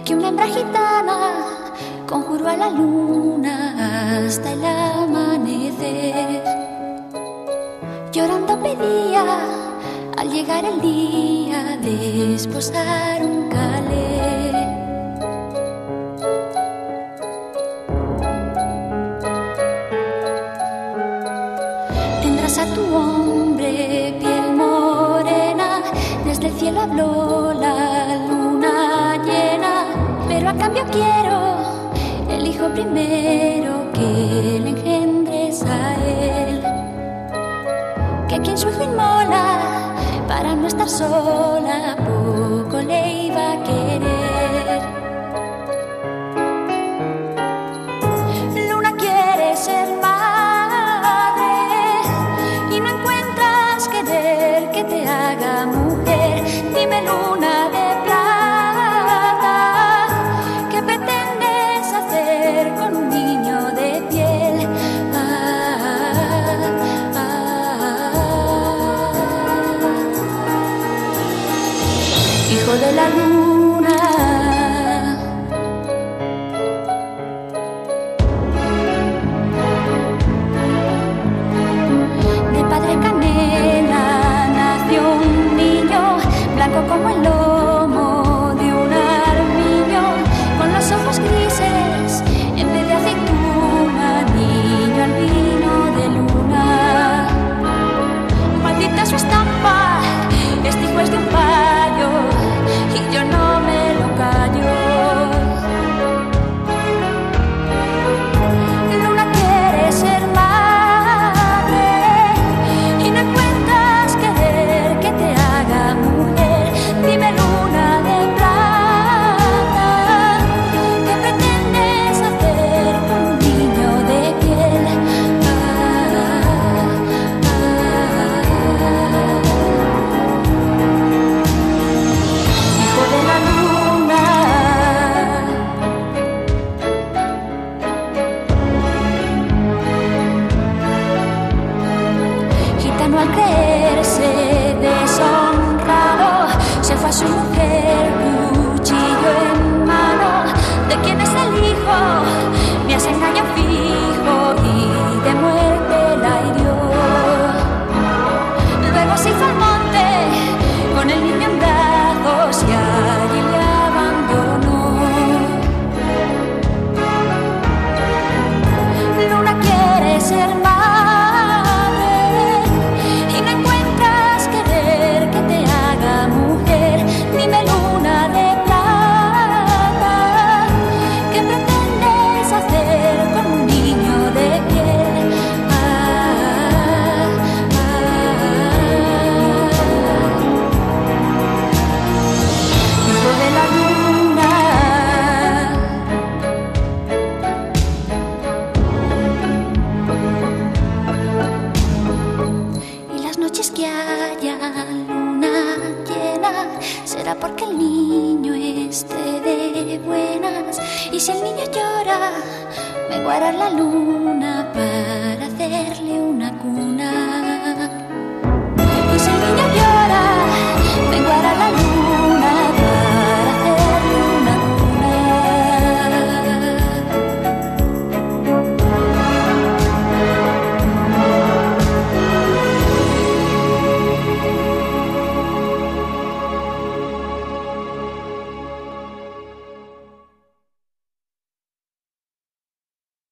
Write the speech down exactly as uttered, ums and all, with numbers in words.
que una hembra gitana conjuró a la luna hasta el amanecer. Llorando pedía al llegar el día de desposar un calé. Tendrás a tu hombre piel morena, desde el cielo habló la luna llena, pero a cambio quiero el hijo primero que le engendres a él, que quien su hijo inmola para no estar sola poco le iba a querer. Luna quiere ser madre y no encuentras querer que te haga mujer. Dime, luna de plata, ¿qué pretendes hacer con un niño de piel? Ah, ah, hijo de la luna, de padre canela nació un niño, blanco como el lomo de un armiño, con los ojos grises en vez de aceituna, niño albino de luna. Maldita su estampa, este hijo es de un payo y yo no me lo callo. Luna quiere ser madre y no encuentras querer que te haga mujer. Dime, luna de plata, ¿qué pretendes hacer con un niño de piel? Ah, ah, hijo de la luna. Gitano al creerse deshonrado se fue a su mujer, cuchillo en mano. ¿De quién es el hijo? Me has engañado fijo y de muerte la hirió. Luego se hizo al monte con el niño en brazos y allí le abandonó. Luna quiere ser madre y no encuentras querer que te haga mujer. Dime, luna de plata, ¿qué pretendes hacer con un niño de piel? Ah, ah, hijo de la luna. Y las noches que haya luna llena será porque el niño esté de buenas. Y si el niño llora, me guardará la luna para hacerle una cuna.